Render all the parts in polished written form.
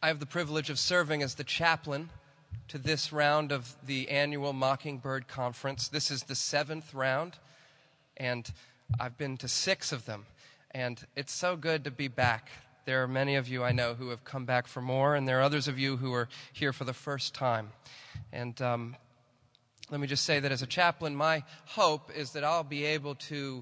I have the privilege of serving as the chaplain to this round of the annual Mockingbird Conference. This is the 7th round, and I've been to 6 of them. And it's so good to be back. There are many of you I know who have come back for more, and there are others of you who are here for the first time. And let me just say that as a chaplain, my hope is that I'll be able to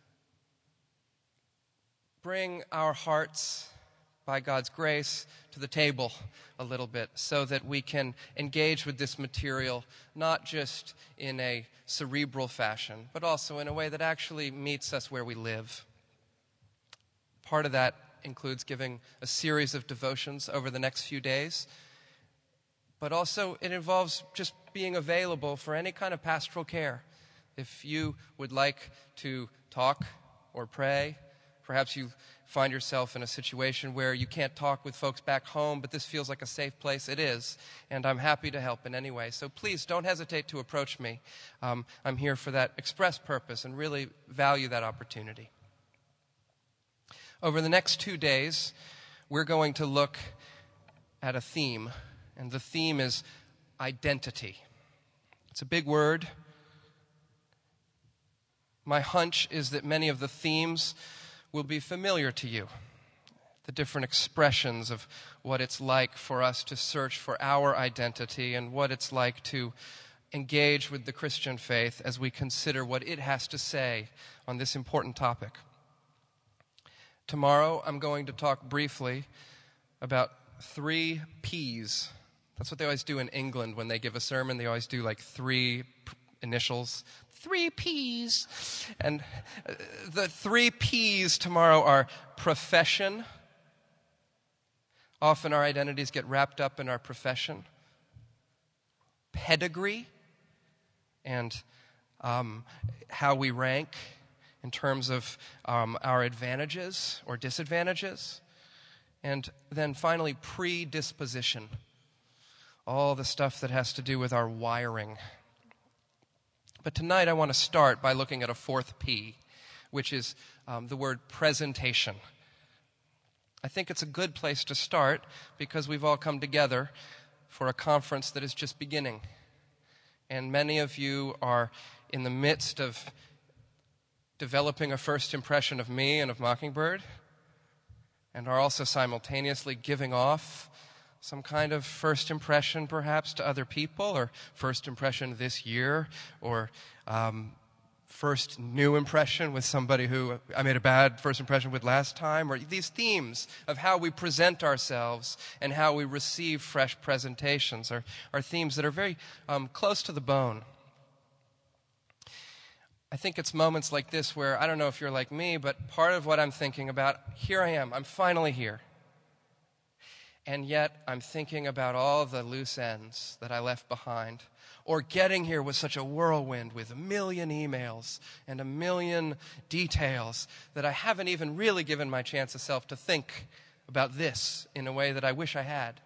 bring our hearts, by God's grace, to the table a little bit so that we can engage with this material not just in a cerebral fashion, but also in a way that actually meets us where we live. Part of that includes giving a series of devotions over the next few days, but also it involves just being available for any kind of pastoral care. If you would like to talk or pray, perhaps you find yourself in a situation where you can't talk with folks back home, but this feels like a safe place. It is, and I'm happy to help in any way. So please don't hesitate to approach me. I'm here for that express purpose and really value that opportunity. Over the next 2 days, we're going to look at a theme, and the theme is identity. It's a big word. My hunch is that many of the themes will be familiar to you. The different expressions of what it's like for us to search for our identity and what it's like to engage with the Christian faith as we consider what it has to say on this important topic. Tomorrow, I'm going to talk briefly about 3 P's. That's what they always do in England when they give a sermon. They always do like 3 initials. 3 P's. And the 3 P's tomorrow are profession. Often our identities get wrapped up in our profession. Pedigree, and how we rank in terms of our advantages or disadvantages. And then finally, predisposition. All the stuff that has to do with our wiring. But tonight I want to start by looking at a 4th P, which is the word presentation. I think it's a good place to start because we've all come together for a conference that is just beginning. And many of you are in the midst of developing a first impression of me and of Mockingbird, and are also simultaneously giving off some kind of first impression perhaps to other people, or first impression this year, or first new impression with somebody who I made a bad first impression with last time, or these themes of how we present ourselves and how we receive fresh presentations are themes that are very close to the bone. I think it's moments like this where, I don't know if you're like me, but part of what I'm thinking about, here I am, I'm finally here. And yet I'm thinking about all the loose ends that I left behind. Or getting here was such a whirlwind with 1 million emails and 1 million details that I haven't even really given my chance of self to think about this in a way that I wish I had.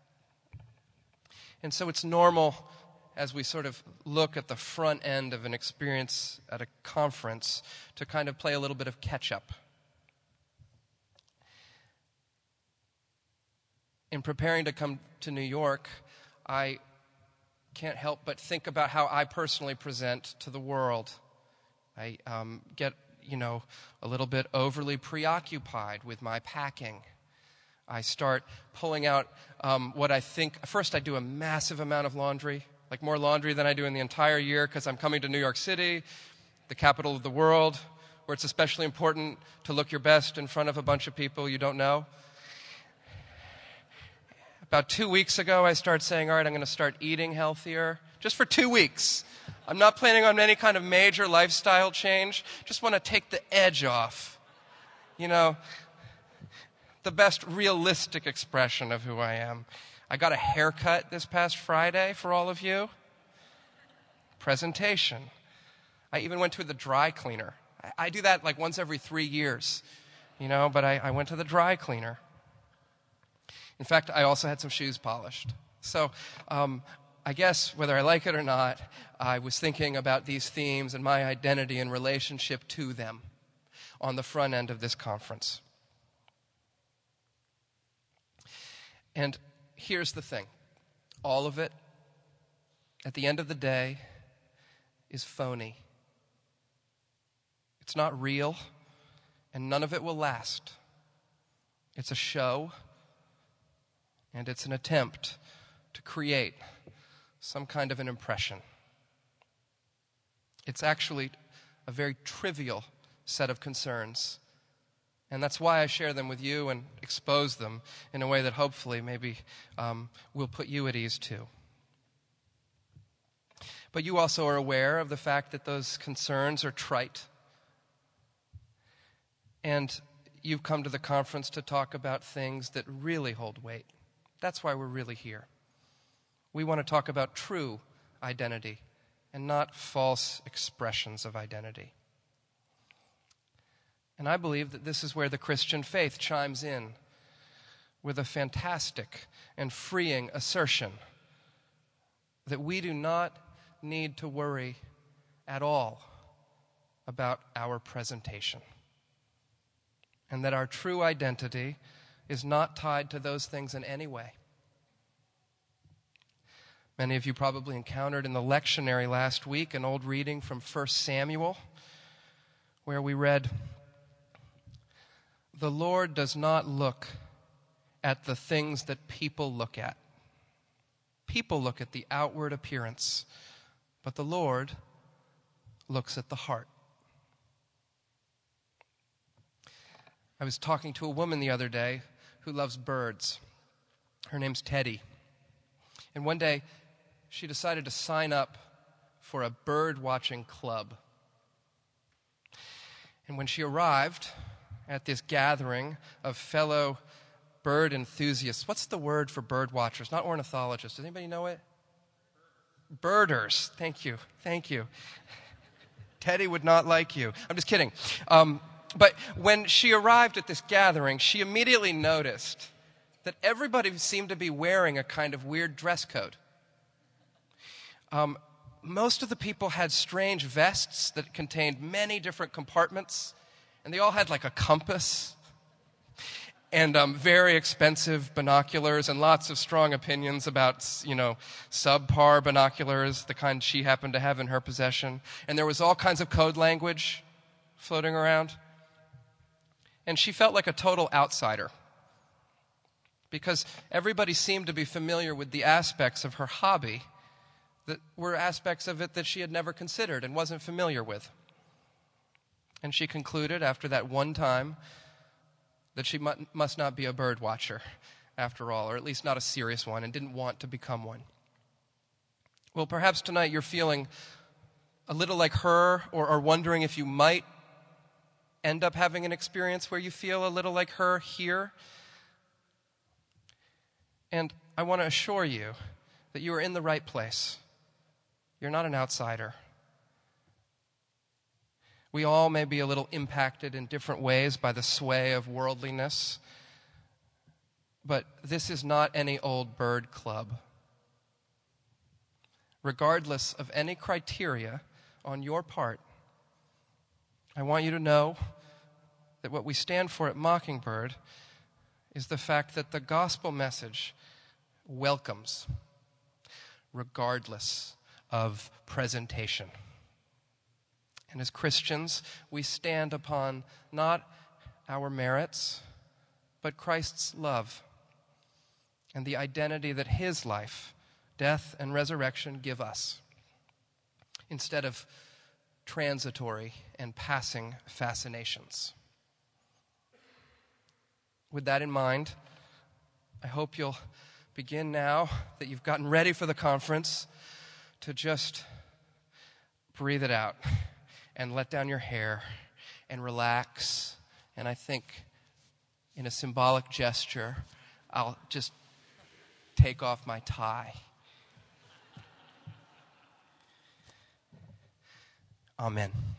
And so it's normal as we sort of look at the front end of an experience at a conference to kind of play a little bit of catch-up. In preparing to come to New York, I can't help but think about how I personally present to the world. I get, a little bit overly preoccupied with my packing. I start pulling out what I think. First, I do a massive amount of laundry, like more laundry than I do in the entire year, because I'm coming to New York City, the capital of the world, where it's especially important to look your best in front of a bunch of people you don't know. About 2 weeks ago, I started saying, all right, I'm going to start eating healthier, just for 2 weeks. I'm not planning on any kind of major lifestyle change. Just want to take the edge off. The best realistic expression of who I am. I got a haircut this past Friday for all of you. Presentation. I even went to the dry cleaner. I do that like once every 3 years, but I went to the dry cleaner. In fact, I also had some shoes polished. So I guess whether I like it or not, I was thinking about these themes and my identity in relationship to them on the front end of this conference. And here's the thing. All of it, at the end of the day, is phony. It's not real, and none of it will last. It's a show, and it's an attempt to create some kind of an impression. It's actually a very trivial set of concerns, and that's why I share them with you and expose them in a way that hopefully maybe will put you at ease too. But you also are aware of the fact that those concerns are trite. And you've come to the conference to talk about things that really hold weight. That's why we're really here. We want to talk about true identity and not false expressions of identity. And I believe that this is where the Christian faith chimes in with a fantastic and freeing assertion that we do not need to worry at all about our presentation, and that our true identity is not tied to those things in any way. Many of you probably encountered in the lectionary last week an old reading from 1 Samuel, where we read, "The Lord does not look at the things that people look at. People look at the outward appearance, but the Lord looks at the heart." I was talking to a woman the other day who loves birds. Her name's Teddy. And one day, she decided to sign up for a bird watching club. And when she arrived at this gathering of fellow bird enthusiasts, what's the word for bird watchers? Not ornithologists. Does anybody know it? Birders. Thank you. Thank you. Teddy would not like you. I'm just kidding. But when she arrived at this gathering, she immediately noticed that everybody seemed to be wearing a kind of weird dress code. Most of the people had strange vests that contained many different compartments, and they all had like a compass and very expensive binoculars and lots of strong opinions about, subpar binoculars, the kind she happened to have in her possession. And there was all kinds of code language floating around. And she felt like a total outsider because everybody seemed to be familiar with the aspects of her hobby that were aspects of it that she had never considered and wasn't familiar with. And she concluded after that one time that she must not be a bird watcher after all, or at least not a serious one, and didn't want to become one. Well, perhaps tonight you're feeling a little like her, or wondering if you might end up having an experience where you feel a little like her here. And I want to assure you that you are in the right place. You're not an outsider. We all may be a little impacted in different ways by the sway of worldliness, but this is not any old bird club. Regardless of any criteria on your part, I want you to know that what we stand for at Mockingbird is the fact that the gospel message welcomes, regardless of presentation. And as Christians, we stand upon not our merits, but Christ's love and the identity that his life, death, and resurrection give us, instead of transitory and passing fascinations. With that in mind, I hope you'll begin now that you've gotten ready for the conference to just breathe it out and let down your hair and relax. And I think in a symbolic gesture, I'll just take off my tie. Amen.